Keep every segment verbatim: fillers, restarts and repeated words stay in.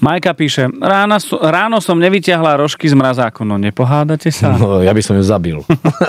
Majka píše, ráno, ráno som nevyťahla rožky z mrazáku. No nepohádate sa? No, ja by som ju zabil.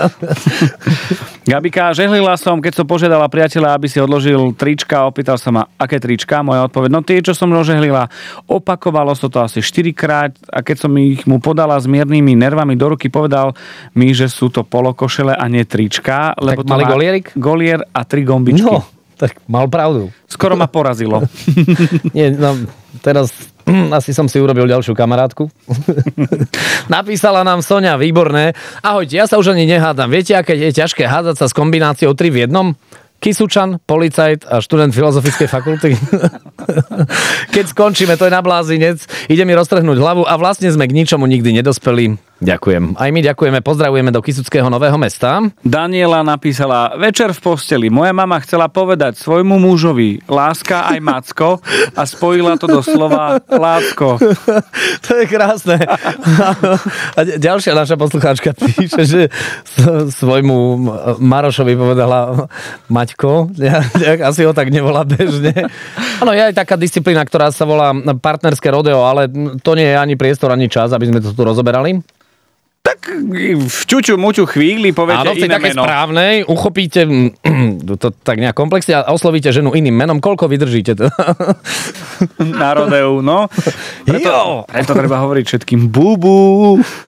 Gabika, žehlila som, keď som požiadala priateľa, aby si odložil trička, opýtal sa ma, aké trička? Moja odpoveď, no tie, čo som rožehlila, opakovalo sa to asi štyrikrát a keď som ich mu podala s miernymi nervami do ruky, povedal mi, že sú to polokošele a nie trička. Lebo tak mali golierik? Golier a tri gombičky. No, tak mal pravdu. Skoro ma porazilo. Nie, no, teraz asi som si urobil ďalšiu kamarátku. Napísala nám Soňa, výborné. Ahojte, ja sa už ani nehádam. Viete, aké je ťažké hádať sa s kombináciou tri v jednom? Kysučan, policajt a študent filozofickej fakulty. Keď skončíme, to je na blázinec. Ide mi roztrhnúť hlavu a vlastne sme k ničomu nikdy nedospeli. Ďakujem. Aj my ďakujeme, pozdravujeme do Kysuckého Nového Mesta. Daniela napísala, večer v posteli. Moja mama chcela povedať svojmu mužovi láska aj macko a spojila to do slova lácko. To je krásne. A ďalšia naša poslucháčka píše, že svojmu Marošovi povedala Maťko. Asi ho tak nevolá bežne. Áno, je aj taká disciplína, ktorá sa volá partnerské rodeo, ale to nie je ani priestor, ani čas, aby sme to tu rozoberali. Tak v čuču, muču chvíli poviete iné meno. Áno, v tej takej správnej uchopíte to tak nejak komplexne a oslovíte ženu iným menom. Koľko vydržíte? Na rodeu, no. Preto, preto treba hovoriť všetkým bubu.